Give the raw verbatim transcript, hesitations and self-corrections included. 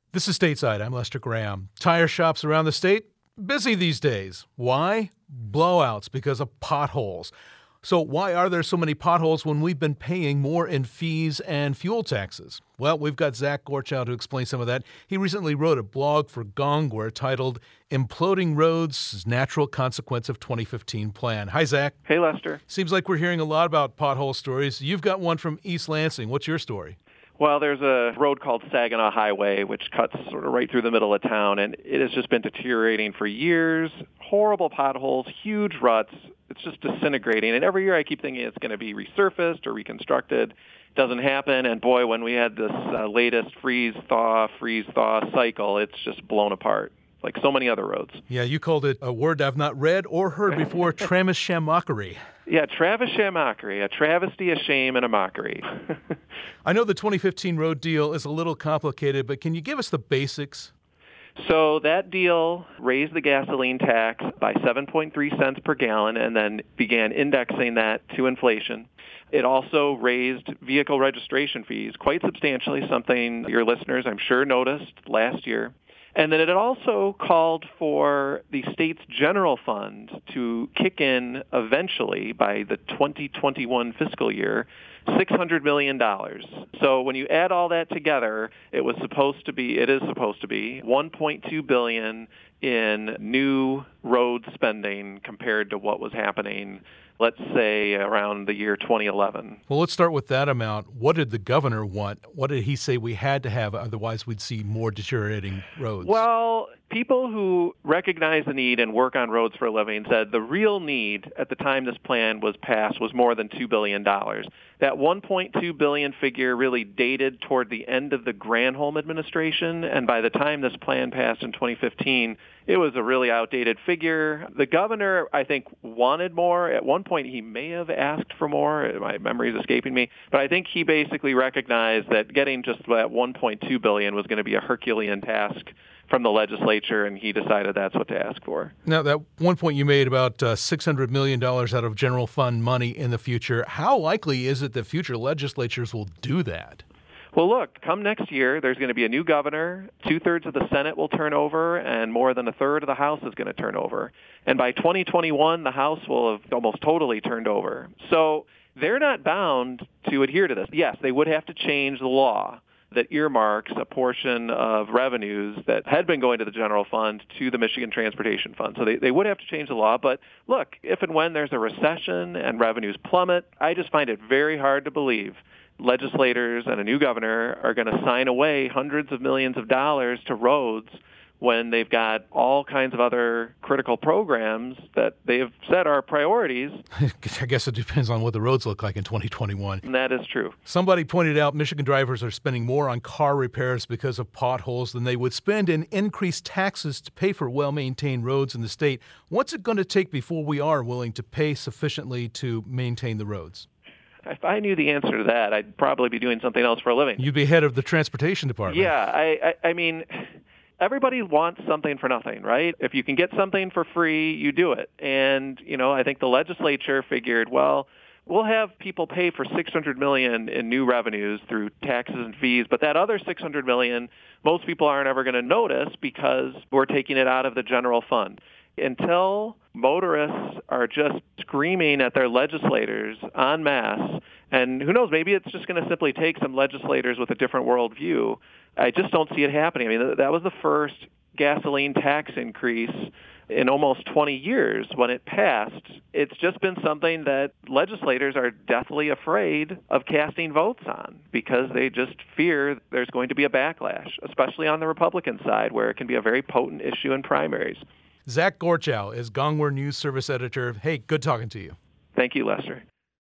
This is Stateside. I'm Lester Graham. Tire shops around the state, busy these days. Why? Blowouts because of potholes. So why are there so many potholes when we've been paying more in fees and fuel taxes? Well, we've got Zach Gorchow to explain some of that. He recently wrote a blog for Gongwer titled Imploding Roads, Natural Consequence of twenty fifteen Plan. Hi, Zach. Hey, Lester. Seems like we're hearing a lot about pothole stories. You've got one from East Lansing. What's your story? Well, there's a road called Saginaw Highway, which cuts sort of right through the middle of town, and it has just been deteriorating for years. Horrible potholes, huge ruts. It's just disintegrating. And every year I keep thinking it's going to be resurfaced or reconstructed. Doesn't happen. And boy, when we had this uh, latest freeze-thaw, freeze-thaw cycle, it's just blown apart, like so many other roads. Yeah, you called it a word I've not read or heard before, Travis-shamockery. Yeah, Travis-shamockery, a travesty, a shame, and a mockery. I know the twenty fifteen road deal is a little complicated, but can you give us the basics? So that deal raised the gasoline tax by seven point three cents per gallon and then began indexing that to inflation. It also raised vehicle registration fees quite substantially, something your listeners, I'm sure, noticed last year. And then it also called for the state's general fund to kick in eventually by the twenty twenty-one fiscal year, six hundred million dollars. So when you add all that together, it was supposed to be, it is supposed to be one point two billion dollars in new road spending compared to what was happening, let's say, around the year twenty eleven. Well, let's start with that amount. What did the governor want? What did he say we had to have? Otherwise, we'd see more deteriorating roads. Well, people who recognize the need and work on roads for a living said the real need at the time this plan was passed was more than two billion dollars. That one point two billion dollars figure really dated toward the end of the Granholm administration, and by the time this plan passed in twenty fifteen, it was a really outdated figure. The governor, I think, wanted more. At one point, he may have asked for more. My memory is escaping me. But I think he basically recognized that getting just that one point two billion dollars was going to be a Herculean task from the legislature, and he decided that's what to ask for. Now, that one point you made about uh, six hundred million dollars out of general fund money in the future, how likely is it that future legislatures will do that? Well, look, come next year, there's going to be a new governor. Two-thirds of the Senate will turn over, and more than a third of the House is going to turn over. And by twenty twenty-one, the House will have almost totally turned over. So they're not bound to adhere to this. Yes, they would have to change the law that earmarks a portion of revenues that had been going to the general fund to the Michigan Transportation Fund. So they, they would have to change the law. But look, if and when there's a recession and revenues plummet, I just find it very hard to believe legislators and a new governor are going to sign away hundreds of millions of dollars to roads when they've got all kinds of other critical programs that they have said are priorities. I guess it depends on what the roads look like in twenty twenty-one. And that is true. Somebody pointed out Michigan drivers are spending more on car repairs because of potholes than they would spend in increased taxes to pay for well-maintained roads in the state. What's it going to take before we are willing to pay sufficiently to maintain the roads? If I knew the answer to that, I'd probably be doing something else for a living. You'd be head of the transportation department. Yeah, I, I, I mean, everybody wants something for nothing, right? If you can get something for free, you do it. And, you know, I think the legislature figured, well, we'll have people pay for six hundred million dollars in new revenues through taxes and fees, but that other six hundred million dollars, most people aren't ever going to notice because we're taking it out of the general fund. Until motorists are just screaming at their legislators en masse, and who knows, maybe it's just going to simply take some legislators with a different worldview. I just don't see it happening. I mean, that was the first gasoline tax increase in almost twenty years when it passed. It's just been something that legislators are deathly afraid of casting votes on because they just fear there's going to be a backlash, especially on the Republican side where it can be a very potent issue in primaries. Zach Gorchow is Gongwer News Service Editor. Hey, good talking to you. Thank you, Lester.